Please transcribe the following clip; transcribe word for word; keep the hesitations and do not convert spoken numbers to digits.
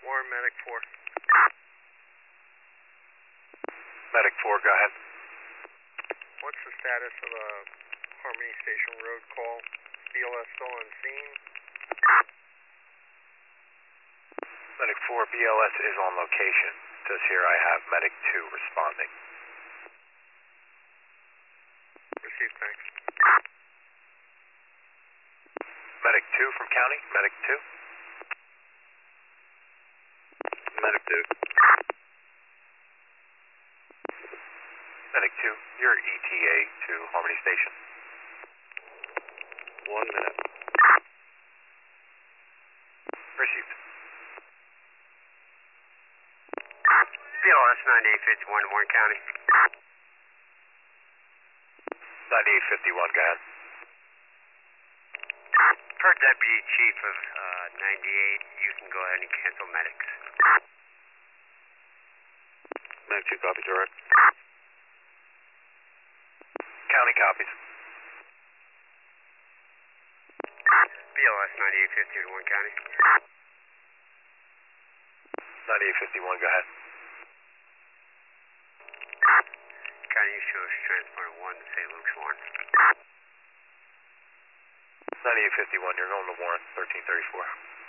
Warren, Medic four. Medic four, go ahead. What's the status of the Harmony Station Road call? B L S still on scene? Medic four, B L S is on location. It says here I have Medic two responding. Received, thanks. Medic two from county, Medic two. Medic two. Medic two, your E T A to Harmony Station. One minute. Received. B L S ninety-eight fifty-one, Warren County. ninety-eight fifty-one, go ahead. Per Deputy Chief of uh, ninety-eight, you can go ahead and cancel medics. Medic two, copy, direct. County copies. B L S ninety-eight fifty-one, County. ninety-eight fifty-one, go ahead. County, you show us transponder one to Saint Luke's, Warren. ninety-eight fifty-one, you're going to Warren, thirteen thirty-four.